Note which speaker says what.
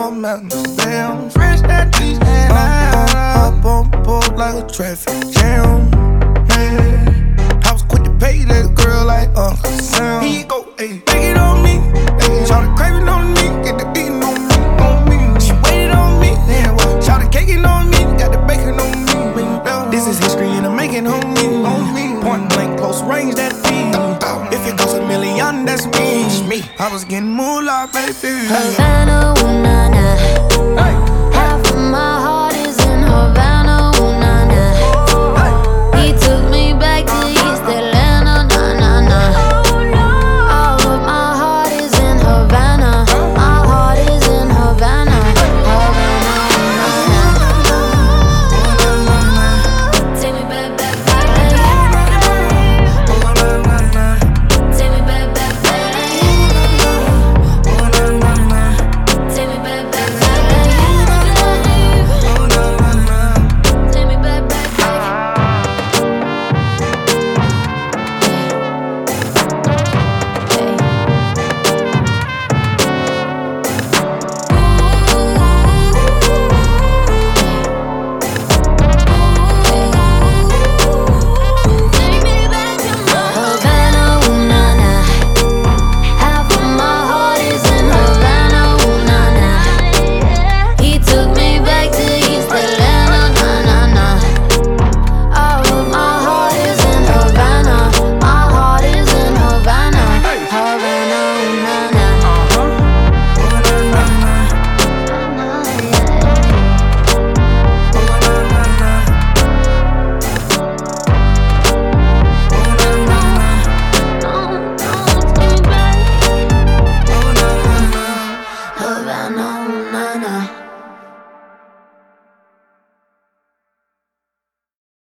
Speaker 1: all mountains. Damn, fresh that trees and up on board like a traffic jam. Man, I was quick to pay that girl like Uncle Sam. Here you go, ayy, take it on me. Ayy, shout the craving on me, get the beating on me. She waited on me, then what? Shout the caking on me, got the bacon on me. This is history and I'm making on me. Point blank, close range, that feed. If it goes $1 million, that's me. I was getting moolah, baby.
Speaker 2: Havana,